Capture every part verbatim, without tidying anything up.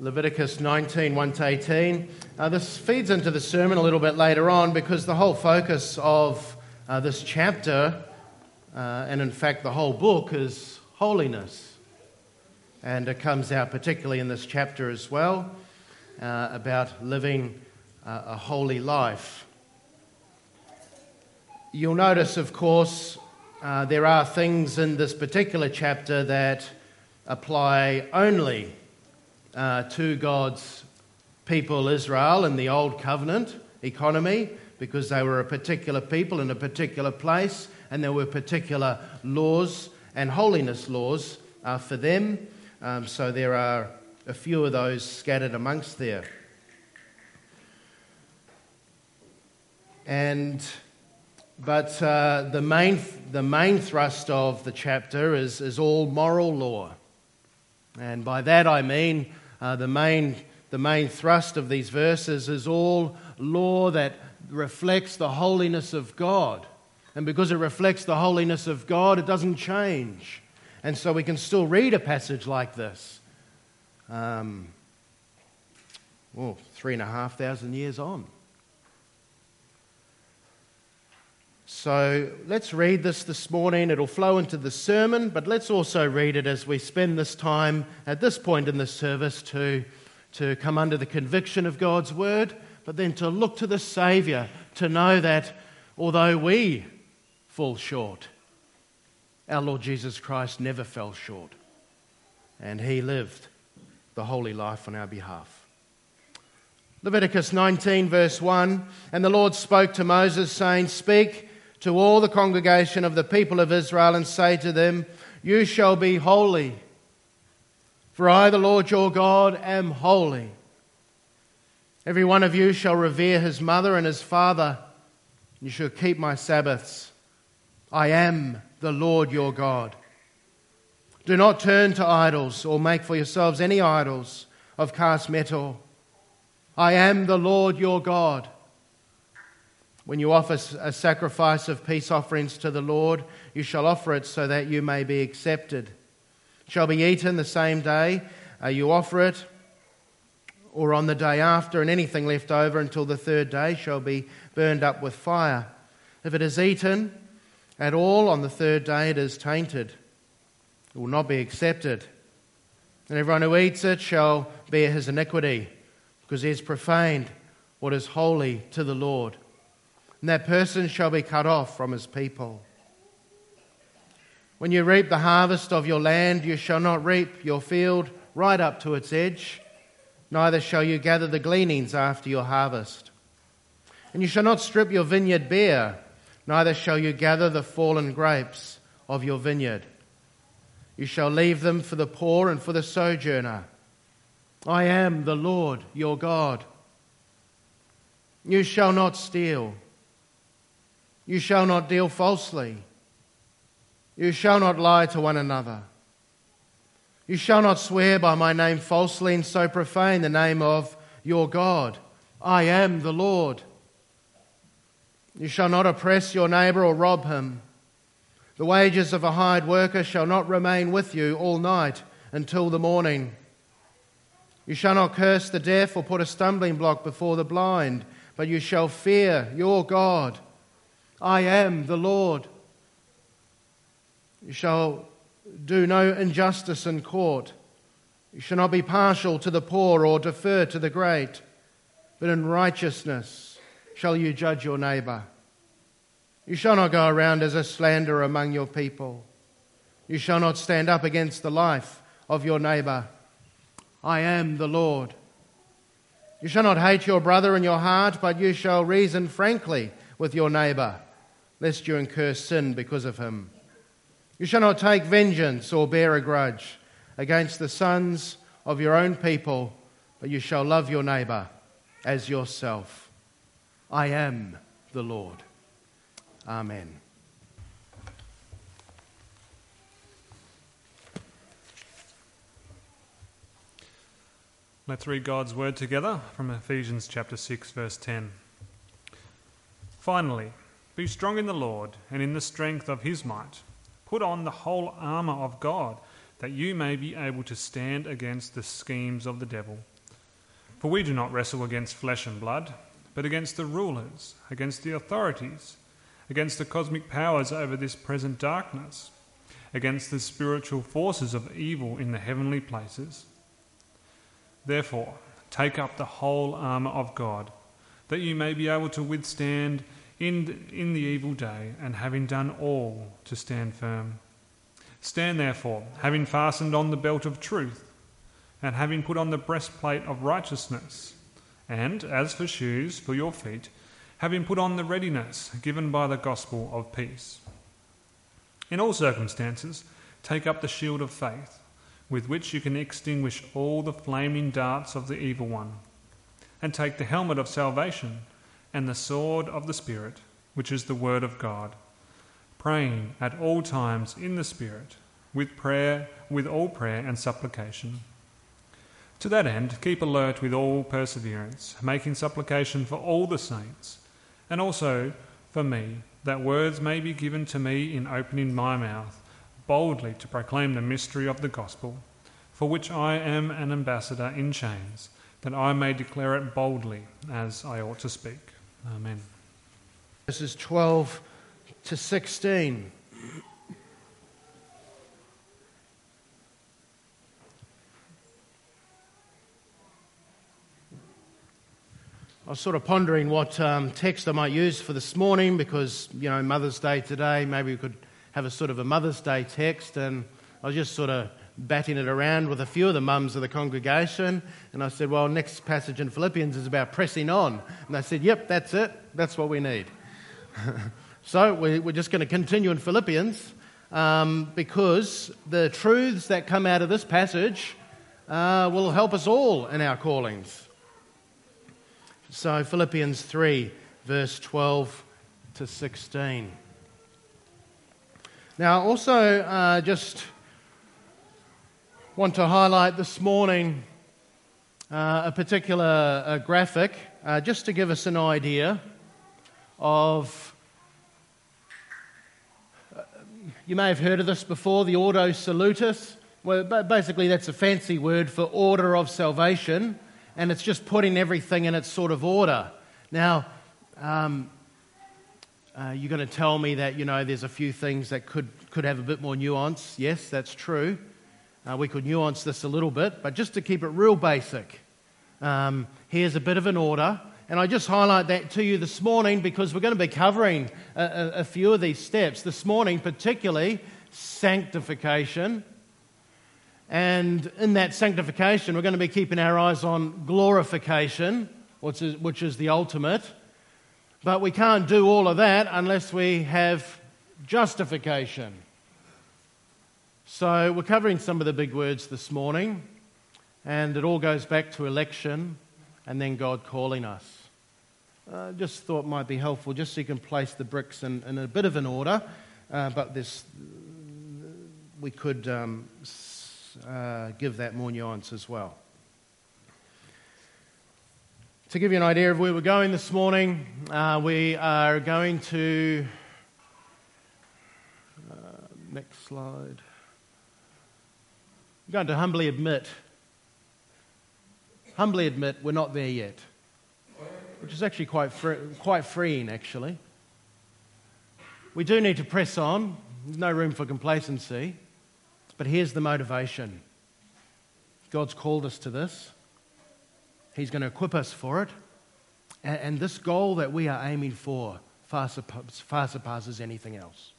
Leviticus nineteen, one to eighteen. Uh, this feeds into the sermon a little bit later on because the whole focus of uh, this chapter, uh, and in fact the whole book, is holiness. And it comes out particularly in this chapter as well, uh, about living uh, a holy life. You'll notice, of course, uh, there are things in this particular chapter that apply only uh, to God's people Israel in the Old Covenant economy, because they were a particular people in a particular place, and there were particular laws and holiness laws uh, for them. Um, so there are a few of those scattered amongst there. And but uh, the main the main thrust of the chapter is is all moral law, and by that I mean uh, the main the main thrust of these verses is all law that reflects the holiness of God, and because it reflects the holiness of God, it doesn't change, and so we can still read a passage like this. Um, well, three and a half thousand years on. So let's read this this morning. It'll flow into the sermon, but let's also read it as we spend this time at this point in the service to, to come under the conviction of God's word, but then to look to the Saviour, to know that although we fall short, our Lord Jesus Christ never fell short, and he lived the holy life on our behalf. Leviticus nineteen, verse one, "And the Lord spoke to Moses, saying, Speak to all the congregation of the people of Israel, and say to them, You shall be holy, for I, the Lord your God, am holy. Every one of you shall revere his mother and his father. You shall keep my Sabbaths. I am the Lord your God. Do not turn to idols or make for yourselves any idols of cast metal. I am the Lord your God. When you offer a sacrifice of peace offerings to the Lord, you shall offer it so that you may be accepted. It shall be eaten the same day uh, you offer it, or on the day after, and anything left over until the third day shall be burned up with fire. If it is eaten at all on the third day, it is tainted. It will not be accepted. And everyone who eats it shall bear his iniquity, because he has profaned what is holy to the Lord. And that person shall be cut off from his people. When you reap the harvest of your land, you shall not reap your field right up to its edge, neither shall you gather the gleanings after your harvest. And you shall not strip your vineyard bare, neither shall you gather the fallen grapes of your vineyard. You shall leave them for the poor and for the sojourner. I am the Lord your God. You shall not steal. You shall not deal falsely. You shall not lie to one another. You shall not swear by my name falsely and so profane the name of your God. I am the Lord. You shall not oppress your neighbour or rob him. The wages of a hired worker shall not remain with you all night until the morning. You shall not curse the deaf or put a stumbling block before the blind, but you shall fear your God. I am the Lord. You shall do no injustice in court. You shall not be partial to the poor or defer to the great, but in righteousness shall you judge your neighbour. You shall not go around as a slanderer among your people. You shall not stand up against the life of your neighbour. I am the Lord. You shall not hate your brother in your heart, but you shall reason frankly with your neighbour, lest you incur sin because of him. You shall not take vengeance or bear a grudge against the sons of your own people, but you shall love your neighbour as yourself. I am the Lord. Amen. Let's read God's word together from Ephesians chapter six, verse ten. Finally, be strong in the Lord and in the strength of his might. Put on the whole armour of God, that you may be able to stand against the schemes of the devil. For we do not wrestle against flesh and blood, but against the rulers, against the authorities, against the cosmic powers over this present darkness, against the spiritual forces of evil in the heavenly places. Therefore, take up the whole armour of God, that you may be able to withstand in, in the evil day, and having done all, to stand firm. Stand therefore, having fastened on the belt of truth, and having put on the breastplate of righteousness, and, as for shoes for your feet, having put on the readiness given by the gospel of peace. In all circumstances, take up the shield of faith, with which you can extinguish all the flaming darts of the evil one, and take the helmet of salvation and the sword of the Spirit, which is the word of God, praying at all times in the Spirit, with prayer, with all prayer and supplication. To that end, keep alert with all perseverance, making supplication for all the saints, and also for me, that words may be given to me in opening my mouth, boldly to proclaim the mystery of the gospel, for which I am an ambassador in chains, that I may declare it boldly as I ought to speak. Amen. Verses twelve to sixteen. I was sort of pondering what um, text I might use for this morning because, you know, Mother's Day today, maybe we could have a sort of a Mother's Day text, and I was just sort of batting it around with a few of the mums of the congregation, and I said, well, next passage in Philippians is about pressing on. And they said, yep, that's it, that's what we need. So we're just going to continue in Philippians um, because the truths that come out of this passage uh, will help us all in our callings. So Philippians three, verse twelve to sixteen. Now, also uh, just want to highlight this morning uh, a particular uh, graphic, uh, just to give us an idea of, uh, you may have heard of this before, the Ordo Salutis. Well, basically that's a fancy word for order of salvation, and it's just putting everything in its sort of order. Now, um, uh, you're going to tell me that, you know, there's a few things that could, could have a bit more nuance. Yes, that's true. Uh, we could nuance this a little bit, but just to keep it real basic, um, here's a bit of an order. And I just highlight that to you this morning because we're going to be covering a, a, a few of these steps. This morning, particularly, sanctification. And in that sanctification, we're going to be keeping our eyes on glorification, which is, which is the ultimate. But we can't do all of that unless we have justification. So we're covering some of the big words this morning, and it all goes back to election and then God calling us. Uh, just thought it might be helpful just so you can place the bricks in, in a bit of an order, uh, but this we could um, uh, give that more nuance as well. To give you an idea of where we're going this morning, uh, we are going to... Uh, next slide. We're going to humbly admit, humbly admit we're not there yet, which is actually quite free, quite freeing, actually. We do need to press on. There's no room for complacency. But here's the motivation. God's called us to this. He's going to equip us for it. And, and this goal that we are aiming for far, far surpasses anything else.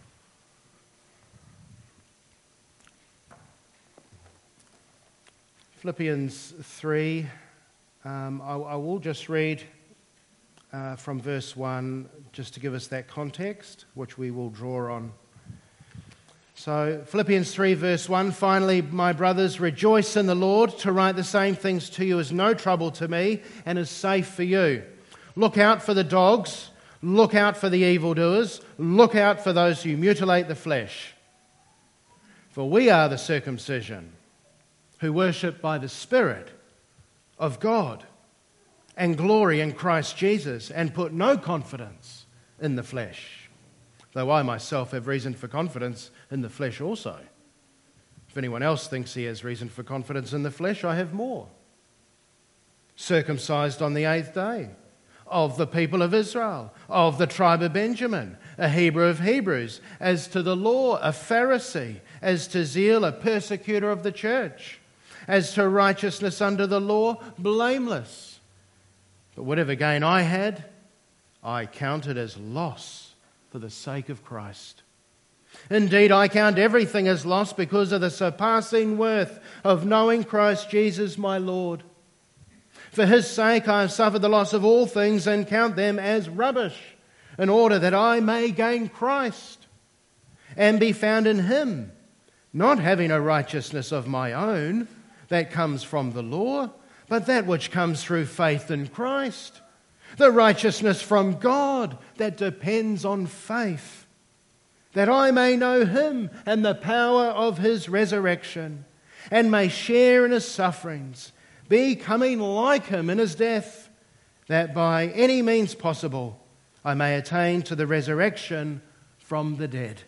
Philippians three, um, I, I will just read uh, from verse one just to give us that context, which we will draw on. So Philippians three verse one, finally, my brothers, rejoice in the Lord. To write the same things to you is no trouble to me and is safe for you. Look out for the dogs, look out for the evildoers, look out for those who mutilate the flesh. For we are the circumcision, who worship by the Spirit of God and glory in Christ Jesus and put no confidence in the flesh, though I myself have reason for confidence in the flesh also. If anyone else thinks he has reason for confidence in the flesh, I have more. circumcised on the eighth day, of the people of Israel, of the tribe of Benjamin, a Hebrew of Hebrews, as to the law, a Pharisee, as to zeal, a persecutor of the church, as to righteousness under the law, blameless. But whatever gain I had, I counted as loss for the sake of Christ. Indeed, I count everything as loss because of the surpassing worth of knowing Christ Jesus my Lord. For his sake I have suffered the loss of all things and count them as rubbish, in order that I may gain Christ and be found in him, not having a righteousness of my own that comes from the law, but that which comes through faith in Christ, the righteousness from God that depends on faith, that I may know him and the power of his resurrection, and may share in his sufferings, becoming like him in his death, that by any means possible I may attain to the resurrection from the dead.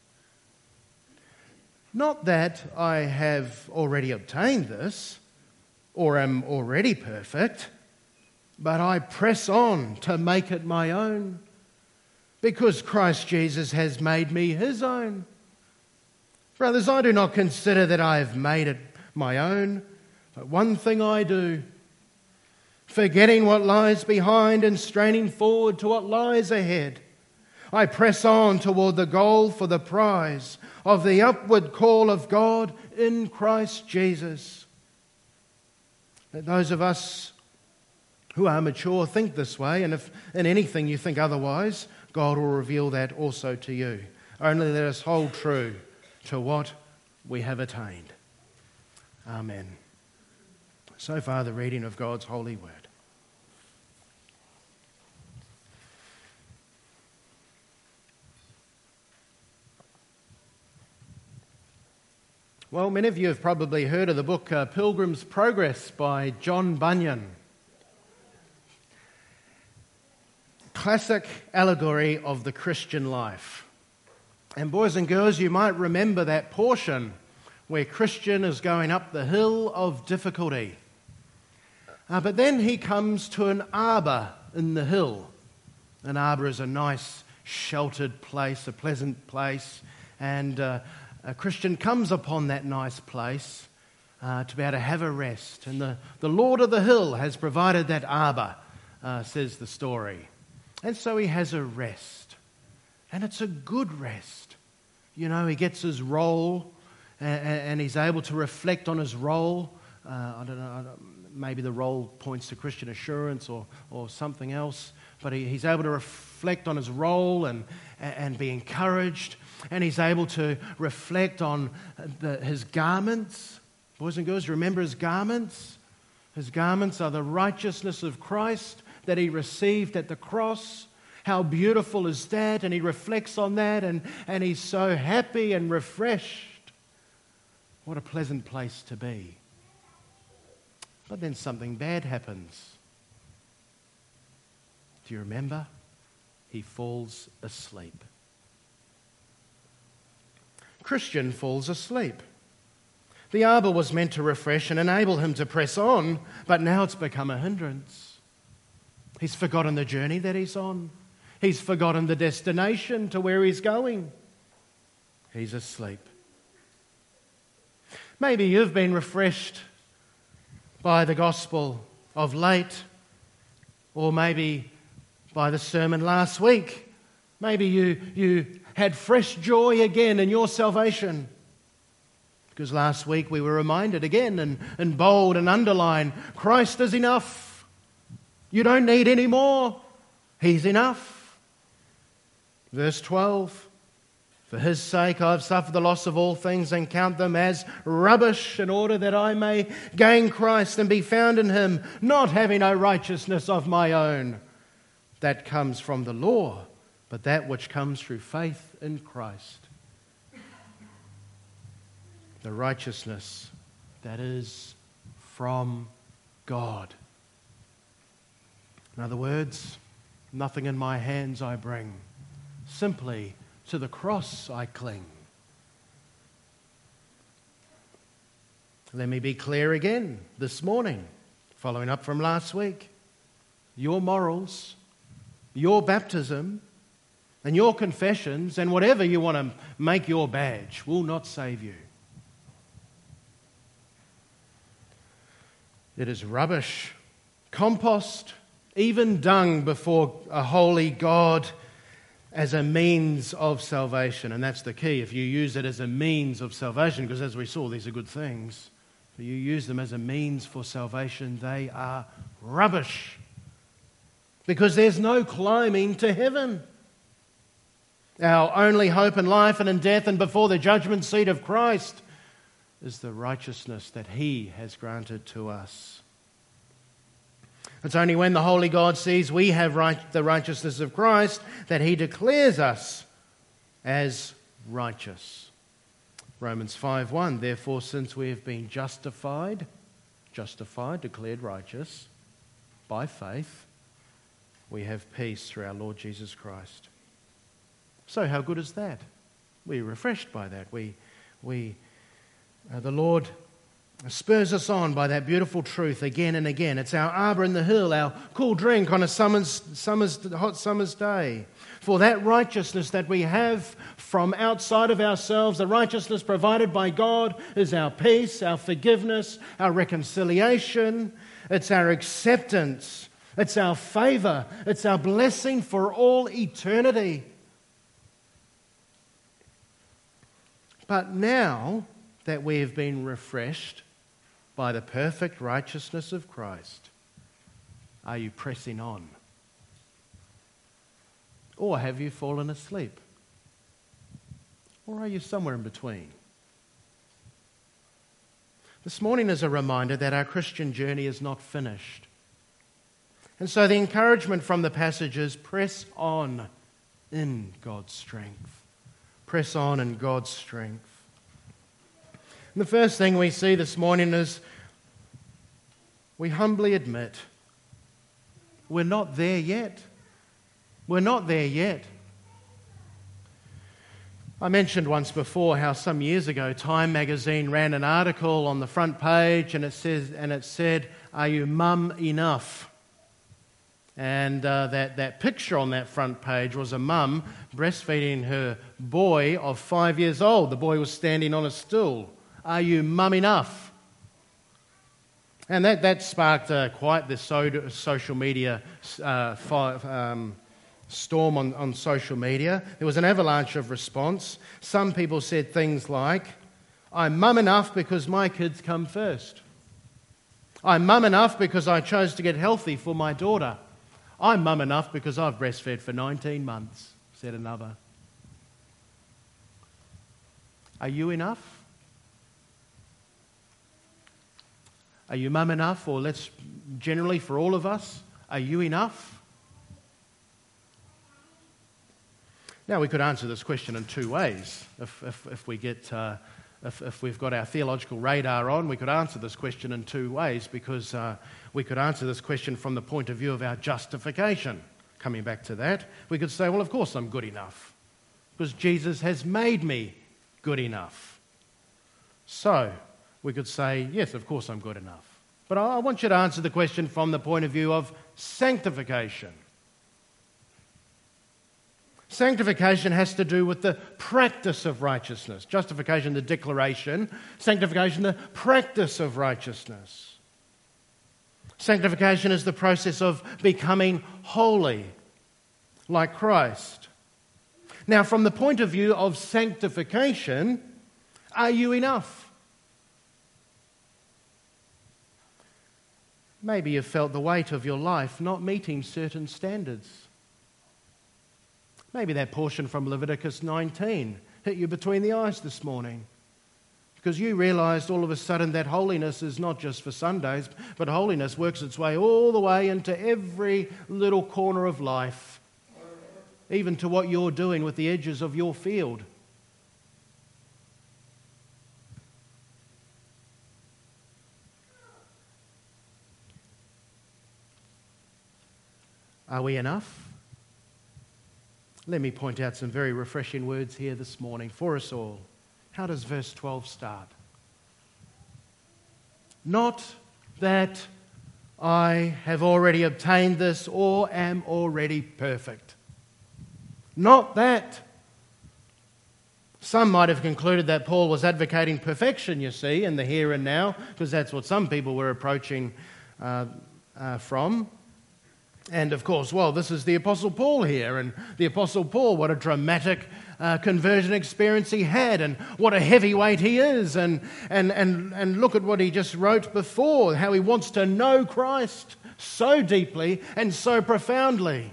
Not that I have already obtained this, or am already perfect, but I press on to make it my own, because Christ Jesus has made me his own. Brothers, I do not consider that I have made it my own, but one thing I do, forgetting what lies behind and straining forward to what lies ahead, I press on toward the goal for the prize of the upward call of God in Christ Jesus. Let those of us who are mature think this way, and if in anything you think otherwise, God will reveal that also to you. Only let us hold true to what we have attained. Amen. So far, the reading of God's holy word. Well, many of you have probably heard of the book uh, Pilgrim's Progress by John Bunyan. Classic allegory of the Christian life. And boys and girls, you might remember that portion where Christian is going up the hill of difficulty. Uh, but then he comes to an arbour in the hill. An arbour is a nice sheltered place, a pleasant place, and uh, a Christian comes upon that nice place uh, to be able to have a rest. And the, the Lord of the hill has provided that arbour, uh, says the story. And so he has a rest. And it's a good rest. You know, he gets his roll and, and he's able to reflect on his role. Uh, I don't know, I don't, maybe the role points to Christian assurance or, or something else. But he, he's able to reflect on his role and, and be encouraged. And he's able to reflect on the, his garments. Boys and girls, remember his garments? His garments are the righteousness of Christ that he received at the cross. How beautiful is that? And he reflects on that and, and he's so happy and refreshed. What a pleasant place to be. But then something bad happens. Do you remember? He falls asleep. Christian falls asleep. The arbour was meant to refresh and enable him to press on, but now it's become a hindrance. He's forgotten the journey that he's on. He's forgotten the destination to where he's going. He's asleep. Maybe you've been refreshed by the gospel of late, or maybe by the sermon last week. Maybe you, you had fresh joy again in your salvation. Because last week we were reminded again in, in bold and underline, Christ is enough. You don't need any more. He's enough. Verse twelve, for his sake I have suffered the loss of all things and count them as rubbish in order that I may gain Christ and be found in him, not having a righteousness of my own that comes from the law, but that which comes through faith in Christ. The righteousness that is from God. In other words, nothing in my hands I bring. Simply to the cross I cling. Let me be clear again this morning. Following up from last week, your morals, your baptism, and your confessions, and whatever you want to make your badge, will not save you. It is rubbish, compost, even dung before a holy God as a means of salvation. And that's the key. If you use it as a means of salvation, because as we saw, these are good things. If you use them as a means for salvation, they are rubbish. Because there's no climbing to heaven. Our only hope in life and in death and before the judgment seat of Christ is the righteousness that He has granted to us. It's only when the Holy God sees we have right, the righteousness of Christ that He declares us as righteous. Romans five one, therefore, since we have been justified, justified, declared righteous by faith, we have peace through our Lord Jesus Christ. So how good is that? We're refreshed by that. We, we, uh, the Lord spurs us on by that beautiful truth again and again. It's our arbour in the hill, our cool drink on a summer's, summer's, hot summer's day. For that righteousness that we have from outside of ourselves, the righteousness provided by God, is our peace, our forgiveness, our reconciliation. It's our acceptance. It's our favour. It's our blessing for all eternity. But now that we have been refreshed by the perfect righteousness of Christ, are you pressing on? Or have you fallen asleep? Or are you somewhere in between? This morning is a reminder that our Christian journey is not finished. And so the encouragement from the passage is press on in God's strength. Press on in God's strength. And the first thing we see this morning is we humbly admit we're not there yet. We're not there yet. I mentioned once before how some years ago Time magazine ran an article on the front page and it says and it said, "Are you mum enough?" And uh, that, that picture on that front page was a mum breastfeeding her boy of five years old. The boy was standing on a stool. Are you mum enough? And that, that sparked uh, quite the so- social media uh, fi- um, storm on, on social media. There was an avalanche of response. Some people said things like, "I'm mum enough because my kids come first. I'm mum enough because I chose to get healthy for my daughter. I'm mum enough because I've breastfed for nineteen months, said another. Are you enough? Are you mum enough? Or let's generally for all of us, are you enough? Now we could answer this question in two ways. If, if, if we get, uh, if, if we've got our theological radar on, we could answer this question in two ways because uh, we could answer this question from the point of view of our justification. Coming back to that, we could say, well, of course I'm good enough because Jesus has made me good enough. So we could say, yes, of course I'm good enough. But I want you to answer the question from the point of view of sanctification. Sanctification has to do with the practice of righteousness. Justification, the declaration. Sanctification, the practice of righteousness. Sanctification is the process of becoming holy, like Christ. Now, from the point of view of sanctification, are you enough? Maybe you've felt the weight of your life not meeting certain standards. Maybe that portion from Leviticus nineteen hit you between the eyes this morning because you realised all of a sudden that holiness is not just for Sundays, but holiness works its way all the way into every little corner of life, even to what you're doing with the edges of your field. Are we enough? Let me point out some very refreshing words here this morning for us all. How does verse twelve start? Not that I have already obtained this or am already perfect. Not that. Some might have concluded that Paul was advocating perfection, you see, in the here and now, because that's what some people were approaching uh, uh, from. And of course, well, this is the Apostle Paul here, and the Apostle Paul, what a dramatic uh, conversion experience he had, and what a heavyweight he is, and, and, and, and look at what he just wrote before, how he wants to know Christ so deeply and so profoundly.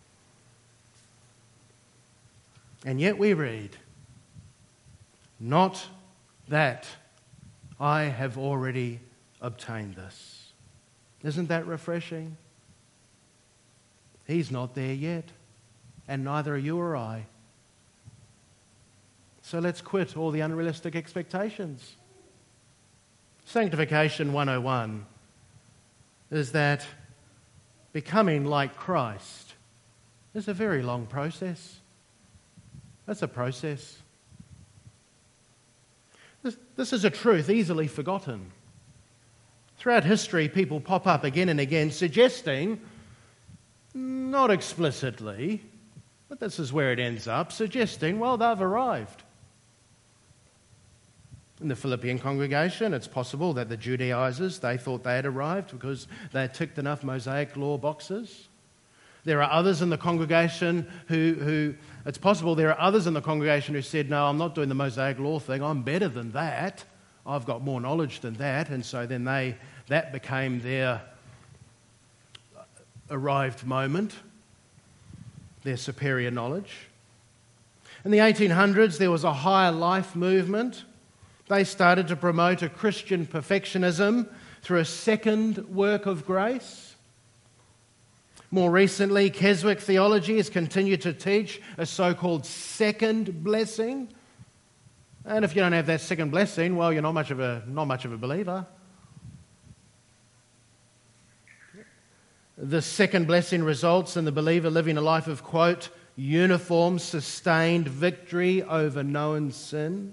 And yet we read, not that I have already obtained this. Isn't that refreshing? He's not there yet, and neither are you or I. So let's quit all the unrealistic expectations. Sanctification one oh one is that becoming like Christ is a very long process. That's a process. This, this is a truth easily forgotten. Throughout history, people pop up again and again suggesting, not explicitly, but this is where it ends up, suggesting, well, they've arrived. In the Philippian congregation, it's possible that the Judaizers, they thought they had arrived because they had ticked enough Mosaic law boxes. There are others in the congregation who, who, it's possible there are others in the congregation who said, no, I'm not doing the Mosaic law thing, I'm better than that. I've got more knowledge than that. And so then they, that became their arrived moment, their superior knowledge. In the eighteen hundreds, there was a higher life movement. They started to promote a Christian perfectionism through a second work of grace. More recently, Keswick theology has continued to teach a so-called second blessing. And if you don't have that second blessing, well, you're not much of a, not much of a believer. The second blessing results in the believer living a life of, quote, uniform, sustained victory over known sin.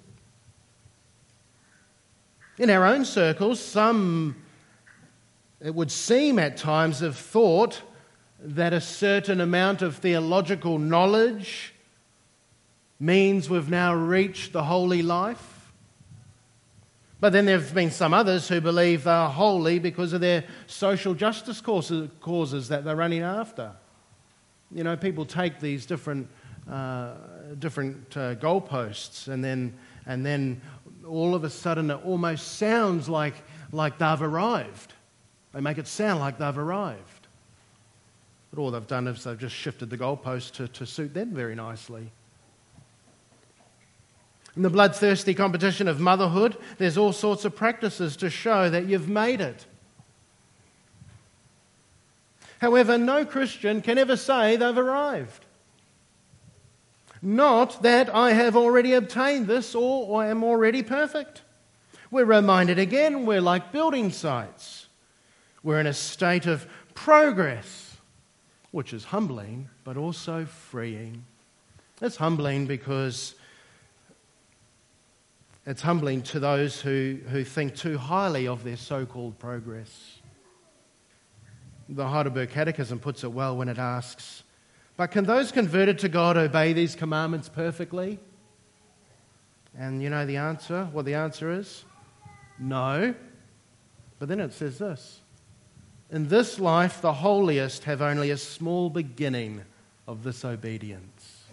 In our own circles, some, it would seem at times, have thought that a certain amount of theological knowledge means we've now reached the holy life. But then there have been some others who believe they are holy because of their social justice causes, causes that they're running after. You know, people take these different uh, different uh, goalposts, and then and then all of a sudden it almost sounds like like they've arrived. They make it sound like they've arrived. But all they've done is they've just shifted the goalpost to, to suit them very nicely. In the bloodthirsty competition of motherhood, there's all sorts of practices to show that you've made it. However, no Christian can ever say they've arrived. Not that I have already obtained this or I am already perfect. We're reminded again, we're like building sites. We're in a state of progress, which is humbling, but also freeing. It's humbling because it's humbling to those who, who think too highly of their so-called progress. The Heidelberg Catechism puts it well when it asks, but can those converted to God obey these commandments perfectly? And you know the answer, what the answer is? No. But then it says this, in this life the holiest have only a small beginning of this obedience.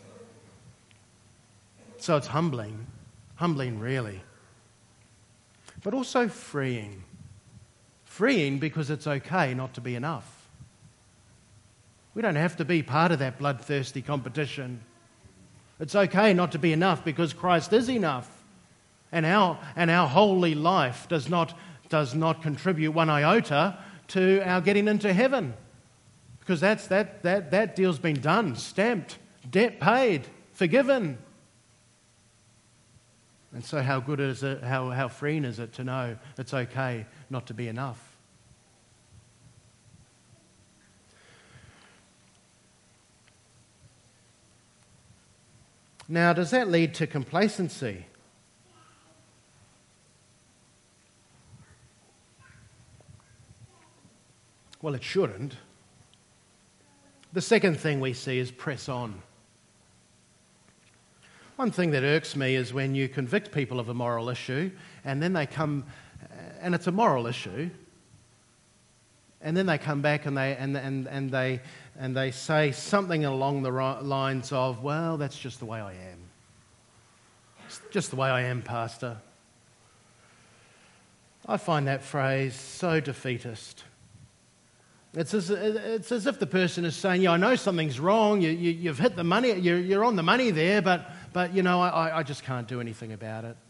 So it's humbling, humbling really, but also freeing. Freeing because it's okay not to be enough. We don't have to be part of that bloodthirsty competition. It's okay not to be enough because Christ is enough. And our, and our holy life does not, does not contribute one iota to our getting into heaven. Because that's, that, that, that deal's been done, stamped, debt paid, forgiven. And so how good is it, how, how freeing is it to know it's okay not to be enough? Now, does that lead to complacency? Well, it shouldn't. The second thing we see is press on. One thing that irks me is when you convict people of a moral issue and then they come, and it's a moral issue, and then they come back and they and and, and they and they say something along the lines of, well, that's just the way I am. It's just the way I am, Pastor. I find that phrase so defeatist. It's as, it's as if the person is saying, yeah, I know something's wrong, you, you, you've hit the money, you're, you're on the money there, but, but you know, I, I just can't do anything about it.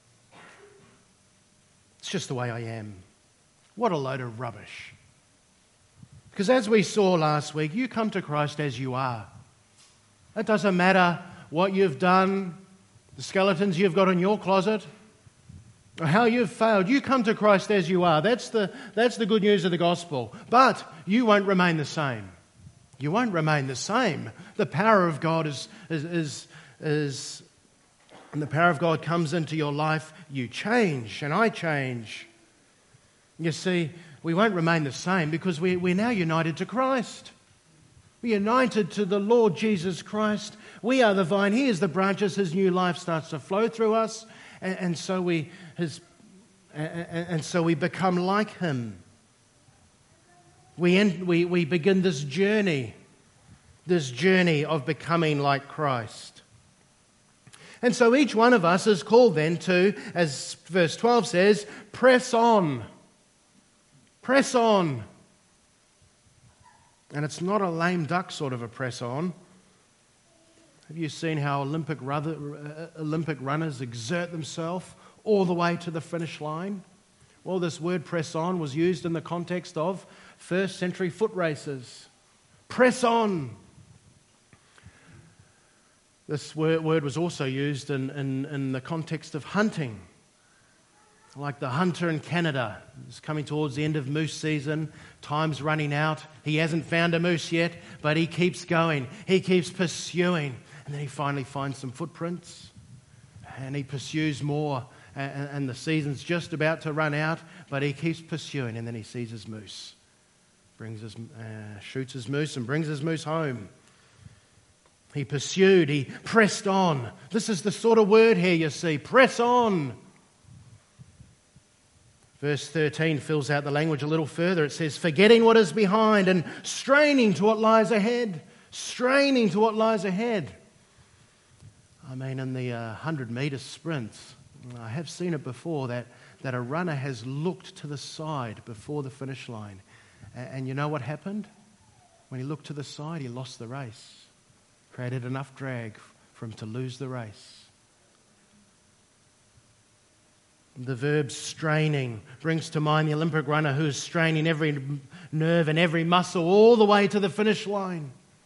It's just the way I am. What a load of rubbish. Because as we saw last week, you come to Christ as you are. It doesn't matter what you've done, the skeletons you've got in your closet, or how you've failed. You come to Christ as you are. That's the, that's the good news of the gospel. But you won't remain the same. You won't remain the same. The power of God is, is, is, is and the power of God comes into your life. You change, and I change. You see, we won't remain the same because we, we're now united to Christ. We're united to the Lord Jesus Christ. We are the vine. He is the branches. His new life starts to flow through us. And, and so we his, and, and so we become like Him. We, end, we, we begin this journey, this journey of becoming like Christ. And so each one of us is called then to, as verse twelve says, press on. Press on. And it's not a lame duck sort of a press on. Have you seen how Olympic, run- Olympic runners exert themselves all the way to the finish line? Well, this word press on was used in the context of first century foot races. Press on. This word, word was also used in, in, in the context of hunting. Like the hunter in Canada. It's coming towards the end of moose season. Time's running out. He hasn't found a moose yet, but he keeps going. He keeps pursuing. And then he finally finds some footprints. And he pursues more. And, and the season's just about to run out, but he keeps pursuing. And then he sees his moose. Brings his, uh, shoots his moose and brings his moose home. He pursued. He pressed on. This is the sort of word here you see. Press on. Verse thirteen fills out the language a little further. It says, forgetting what is behind and straining to what lies ahead. Straining to what lies ahead. I mean, in the uh, one hundred metre sprints, I have seen it before, that, that a runner has looked to the side before the finish line. And, and you know what happened? When he looked to the side, he lost the race. Created enough drag for him to lose the race. The verb straining brings to mind the Olympic runner who is straining every nerve and every muscle all the way to the finish line.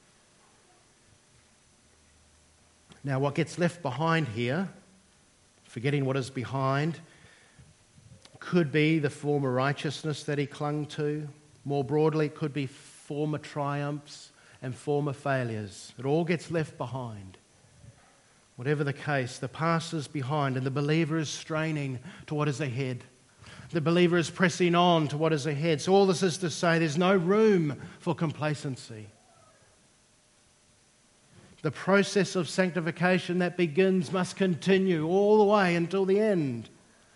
Now, what gets left behind here, forgetting what is behind, could be the former righteousness that he clung to. More broadly, it could be former triumphs and former failures. It all gets left behind. Whatever the case, the past is behind and the believer is straining to what is ahead. The believer is pressing on to what is ahead. So all this is to say there's no room for complacency. The process of sanctification that begins must continue all the way until the end.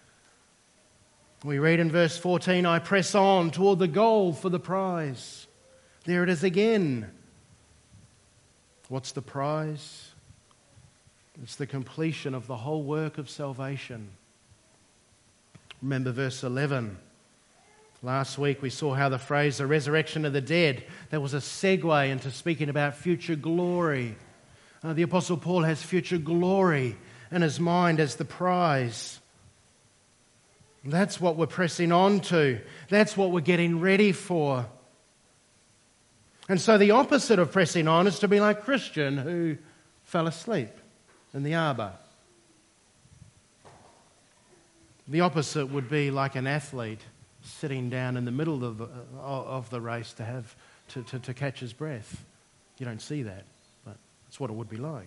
We read in verse fourteen, I press on toward the goal for the prize. There it is again. What's the prize? It's the completion of the whole work of salvation. Remember verse eleven. Last week we saw how the phrase the resurrection of the dead, that was a segue into speaking about future glory. Uh, the Apostle Paul has future glory in his mind as the prize. That's what we're pressing on to. That's what we're getting ready for. And so the opposite of pressing on is to be like Christian who fell asleep in the arbour. The opposite would be like an athlete sitting down in the middle of the, of the race to have to, to, to catch his breath. You don't see that, but that's what it would be like.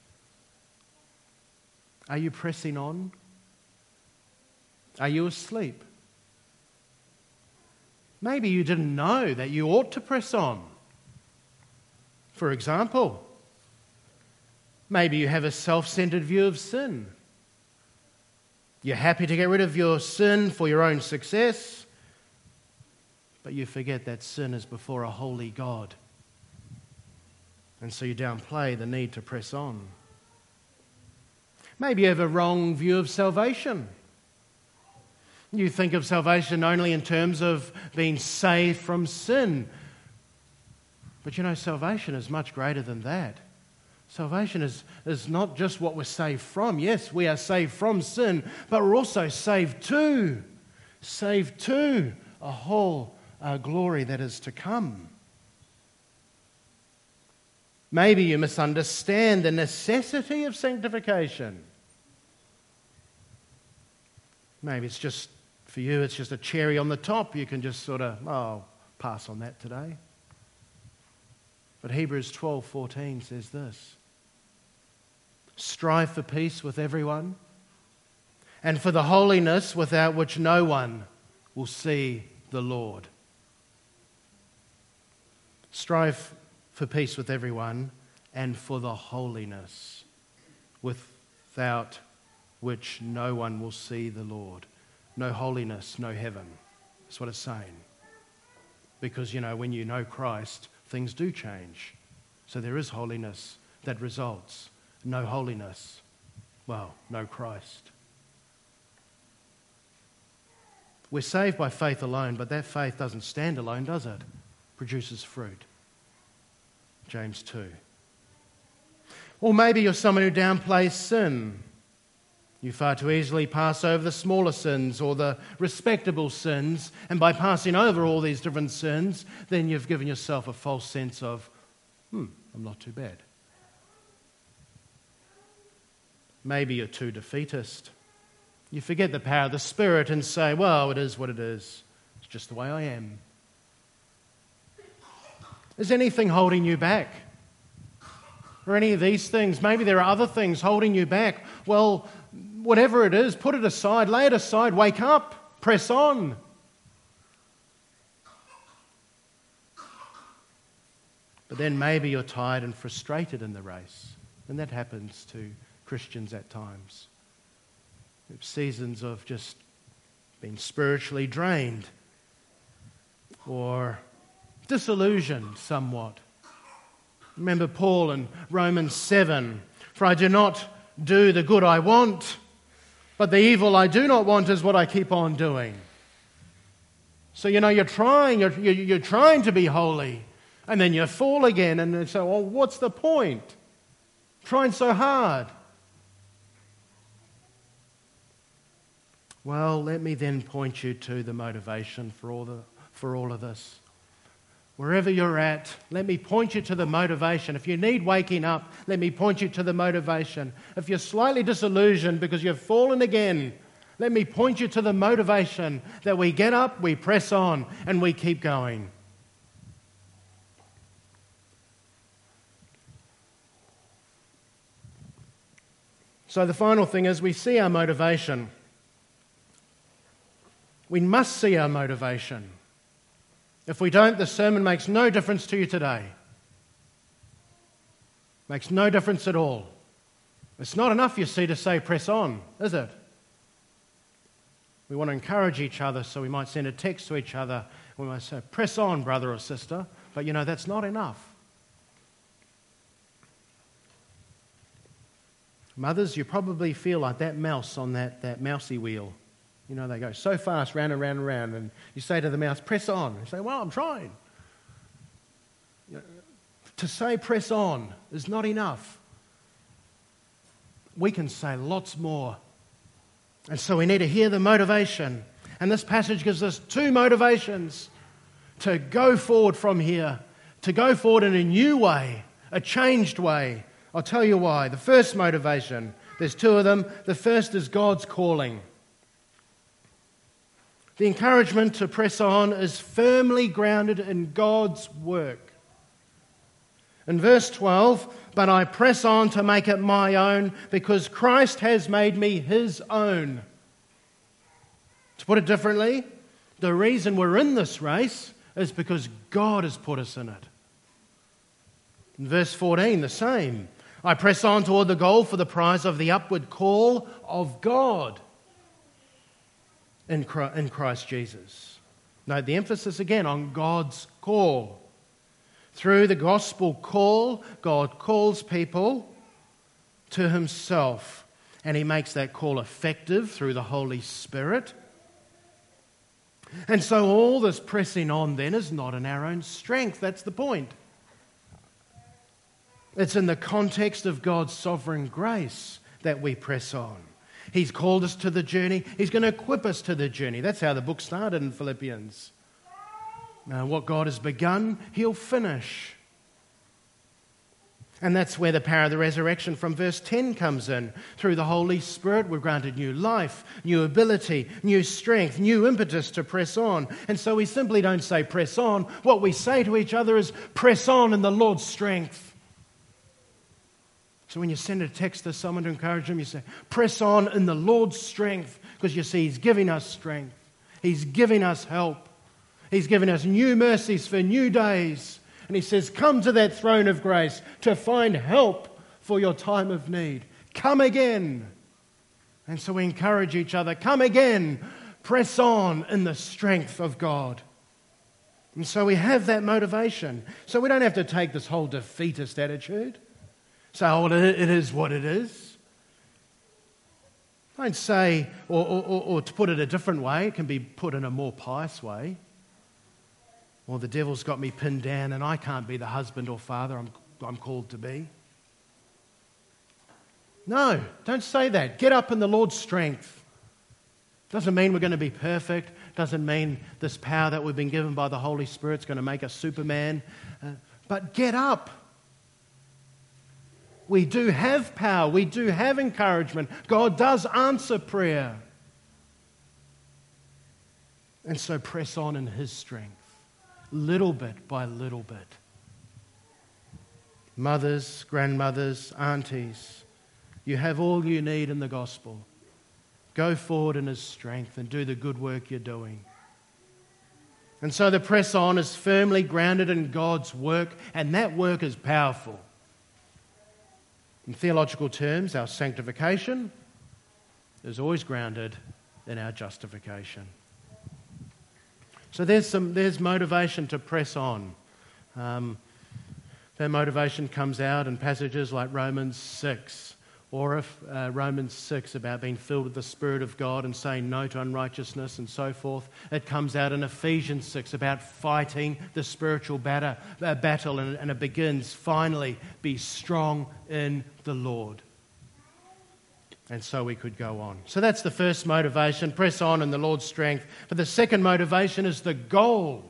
Are you pressing on? Are you asleep? Maybe you didn't know that you ought to press on. For example, maybe you have a self-centered view of sin. You're happy to get rid of your sin for your own success, but you forget that sin is before a holy God. And so you downplay the need to press on. Maybe you have a wrong view of salvation. You think of salvation only in terms of being saved from sin. But you know, salvation is much greater than that. Salvation is, is not just what we're saved from. Yes, we are saved from sin, but we're also saved to, saved to a whole uh, glory that is to come. Maybe you misunderstand the necessity of sanctification. Maybe it's just, for you, it's just a cherry on the top. You can just sort of, oh, pass on that today. But Hebrews twelve fourteen says this: strive for peace with everyone, and for the holiness without which no one will see the Lord. Strive for peace with everyone, and for the holiness without which no one will see the Lord. No holiness, no heaven. That's what it's saying. Because, you know, when you know Christ, things do change. So there is holiness that results. No holiness, well, no Christ. We're saved by faith alone, but that faith doesn't stand alone, does it? It produces fruit. James two. Or maybe you're someone who downplays sin. You far too easily pass over the smaller sins or the respectable sins, and by passing over all these different sins, then you've given yourself a false sense of, hmm, I'm not too bad. Maybe you're too defeatist. You forget the power of the Spirit and say, well, it is what it is. It's just the way I am. Is anything holding you back? Or any of these things? Maybe there are other things holding you back. Well, whatever it is, put it aside, lay it aside, wake up, press on. But then maybe you're tired and frustrated in the race. And that happens to Christians at times. Seasons of just being spiritually drained or disillusioned somewhat. Remember Paul in Romans seven, for I do not do the good I want, but the evil I do not want is what I keep on doing. So, you know, you're trying, you're, you're trying to be holy, and then you fall again, and so, well, what's the point? Trying so hard. Well, let me then point you to the motivation for all the for all of this. Wherever you're at, let me point you to the motivation. If you need waking up, let me point you to the motivation. If you're slightly disillusioned because you've fallen again, let me point you to the motivation that we get up, we press on, and we keep going. So the final thing is we see our motivation. We must see our motivation. If we don't, the sermon makes no difference to you today. Makes no difference at all. It's not enough, you see, to say press on, is it? We want to encourage each other, so we might send a text to each other. We might say, press on, brother or sister. But, you know, that's not enough. Mothers, you probably feel like that mouse on that, that mousey wheel. You know, they go so fast, round and round and round, and you say to the mouse, press on. You say, well, I'm trying. You know, to say press on is not enough. We can say lots more. And so we need to hear the motivation. And this passage gives us two motivations to go forward from here, to go forward in a new way, a changed way. I'll tell you why. The first motivation, there's two of them. The first is God's calling. The encouragement to press on is firmly grounded in God's work. In verse twelve, but I press on to make it my own because Christ has made me his own. To put it differently, The reason we're in this race is because God has put us in it. In verse fourteen, the same. I press on toward the goal for the prize of the upward call of God in Christ Jesus. Note the emphasis again on God's call. Through the gospel call, God calls people to himself, and he makes that call effective through the Holy Spirit. And so all this pressing on then is not in our own strength. That's the point. It's in the context of God's sovereign grace that we press on. He's called us to the journey. He's going to equip us to the journey. That's how the book started in Philippians. Now, what God has begun, he'll finish. And that's where the power of the resurrection from verse ten comes in. Through the Holy Spirit, we're granted new life, new ability, new strength, new impetus to press on. And so we simply don't say press on. What we say to each other is press on in the Lord's strength. So when you send a text to someone to encourage them, you say press on in the Lord's strength, because you see he's giving us strength. He's giving us help. He's giving us new mercies for new days. And he says, come to that throne of grace to find help for your time of need. Come again. And so we encourage each other, come again. Press on in the strength of God. And so we have that motivation. So we don't have to take this whole defeatist attitude. Say, oh, well, it is what it is. Don't say, or, or, or, or to put it a different way, it can be put in a more pious way. Well, the devil's got me pinned down and I can't be the husband or father I'm, I'm called to be. No, don't say that. Get up in the Lord's strength. Doesn't mean we're going to be perfect. Doesn't mean this power that we've been given by the Holy Spirit is going to make us Superman. Uh, but get up. We do have power. We do have encouragement. God does answer prayer. And so press on in his strength. Little bit by little bit. Mothers, grandmothers, aunties, you have all you need in the gospel. Go forward in his strength and do the good work you're doing. And so the press on is firmly grounded in God's work, and that work is powerful. In theological terms, our sanctification is always grounded in our justification. So there's some there's motivation to press on. Um, that motivation comes out in passages like Romans six, or if uh, Romans six about being filled with the Spirit of God and saying no to unrighteousness and so forth. It comes out in Ephesians six about fighting the spiritual batter, uh, battle, and, and it begins, finally, be strong in the Lord. And so we could go on. So that's the first motivation, press on in the Lord's strength. But the second motivation is the goal.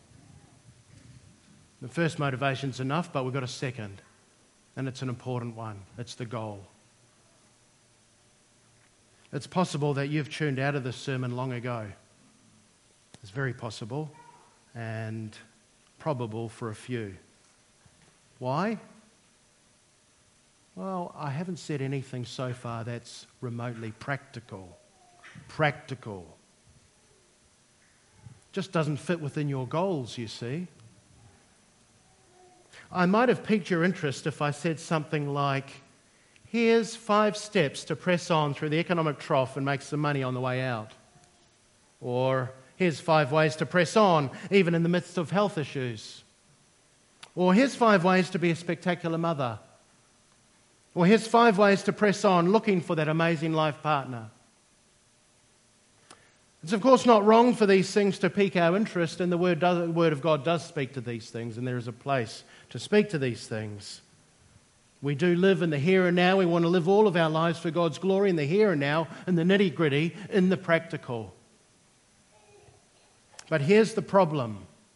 The first motivation's enough, but we've got a second. And it's an important one. It's the goal. It's possible that you've tuned out of this sermon long ago. It's very possible and probable for a few. Why? Well, I haven't said anything so far that's remotely practical. Practical. Just doesn't fit within your goals, you see. I might have piqued your interest if I said something like, here's five steps to press on through the economic trough and make some money on the way out. Or here's five ways to press on even in the midst of health issues. Or here's five ways to be a spectacular mother. Or here's five ways to press on looking for that amazing life partner. It's of course not wrong for these things to pique our interest, and the word, does, the word of God does speak to these things, and there is a place to speak to these things. We do live in the here and now. We want to live all of our lives for God's glory in the here and now, in the nitty-gritty, in the practical. But here's the problem.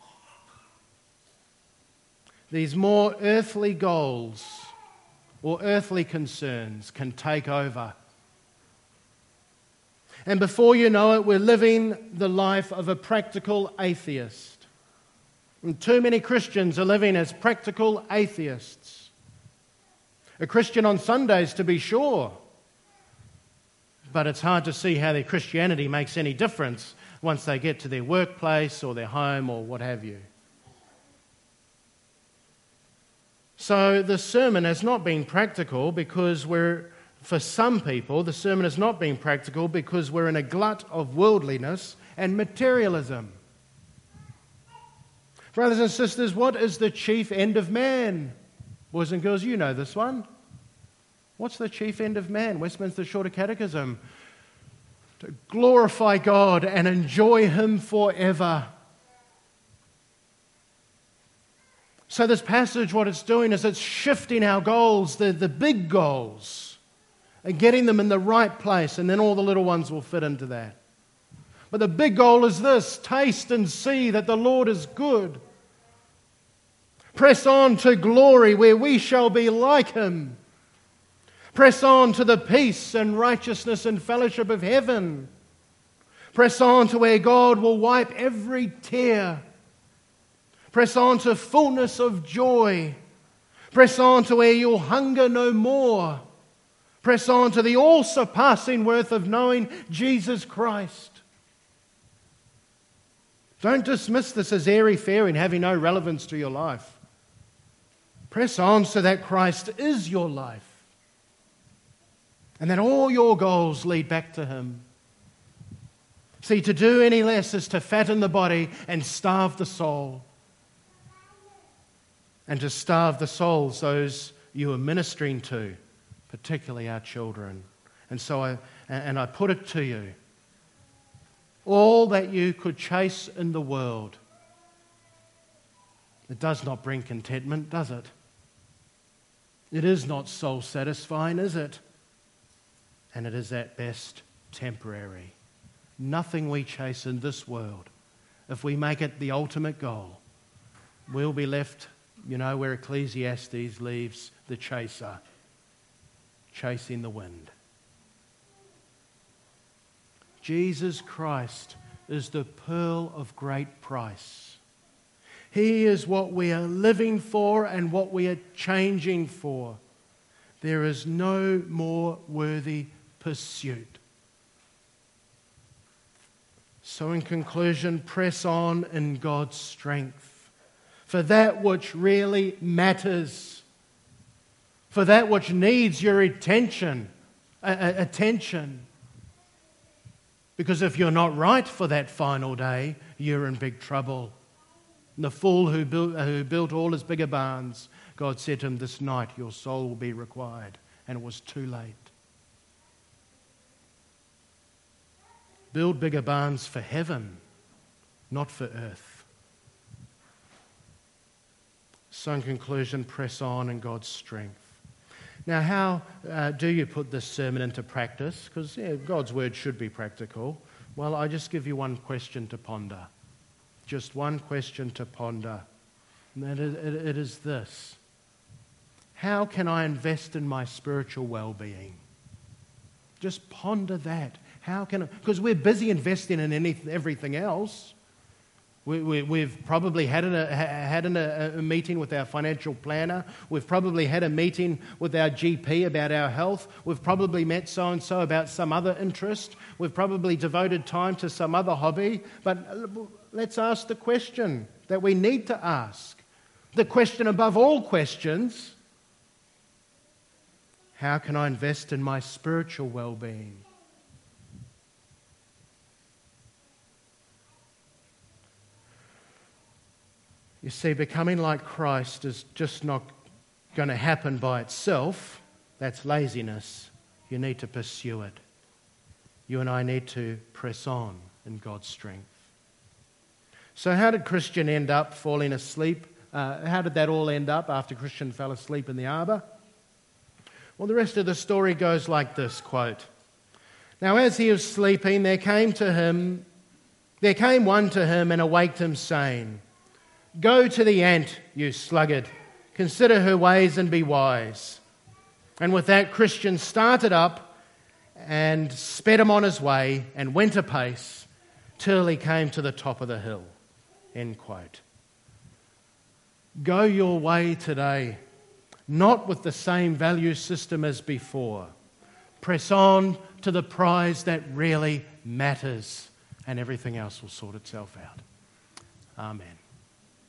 These more earthly goals or earthly concerns can take over. And before you know it, we're living the life of a practical atheist. And too many Christians are living as practical atheists. A Christian on Sundays, to be sure, but it's hard to see how their Christianity makes any difference once they get to their workplace or their home or what have you. So the sermon has not been practical because we're, for some people, the sermon has not been practical because we're in a glut of worldliness and materialism. Brothers and sisters, what is the chief end of man? Boys and girls, you know this one. What's the chief end of man? Westminster Shorter Catechism. To glorify God and enjoy Him forever. So this passage, what it's doing is it's shifting our goals, the, the big goals, and getting them in the right place, and then all the little ones will fit into that. But the big goal is this: taste and see that the Lord is good. Press on to glory where we shall be like Him. Press on to the peace and righteousness and fellowship of heaven. Press on to where God will wipe every tear. Press on to fullness of joy. Press on to where you'll hunger no more. Press on to the all-surpassing worth of knowing Jesus Christ. Don't dismiss this as airy-fairy and having no relevance to your life. Press on so that Christ is your life. And that all your goals lead back to Him. See, to do any less is to fatten the body and starve the soul. And to starve the souls, those you are ministering to, particularly our children. And so I, and I put it to you, all that you could chase in the world, it does not bring contentment, does it? It is not soul satisfying, is it? And it is at best temporary. Nothing we chase in this world, if we make it the ultimate goal, we'll be left, you know, where Ecclesiastes leaves the chaser, chasing the wind. Jesus Christ is the pearl of great price. He is what we are living for and what we are changing for. There is no more worthy pursuit. So in conclusion, press on in God's strength, for that which really matters, for that which needs your attention, uh, attention. Because if you're not right for that final day, you're in big trouble. And the fool who built, who built all his bigger barns, God said to him, this night your soul will be required. And it was too late. Build bigger barns for heaven, not for earth. So in conclusion, press on in God's strength. Now, how uh, do you put this sermon into practice? Because yeah, God's word should be practical. Well, I just give you one question to ponder. Just one question to ponder. And that is, it, it is this. How can I invest in my spiritual well-being? Just ponder that. How can I? Because we're busy investing in anything, everything else. We, we, we've probably had, a, had a, a meeting with our financial planner. We've probably had a meeting with our G P about our health. We've probably met so-and-so about some other interest. We've probably devoted time to some other hobby. But let's ask the question that we need to ask. The question above all questions: how can I invest in my spiritual well-being? You see, becoming like Christ is just not going to happen by itself. That's laziness. You need to pursue it. You and I need to press on in God's strength. So how did Christian end up falling asleep? Uh, how did that all end up after Christian fell asleep in the arbour? Well, the rest of the story goes like this, quote, "Now as he was sleeping, there came to him, there came one to him and awaked him, saying, 'Go to the ant, you sluggard, consider her ways and be wise.' And with that, Christian started up and sped him on his way and went apace till he came to the top of the hill." End quote. Go your way today, not with the same value system as before. Press on to the prize that really matters, and everything else will sort itself out. Amen.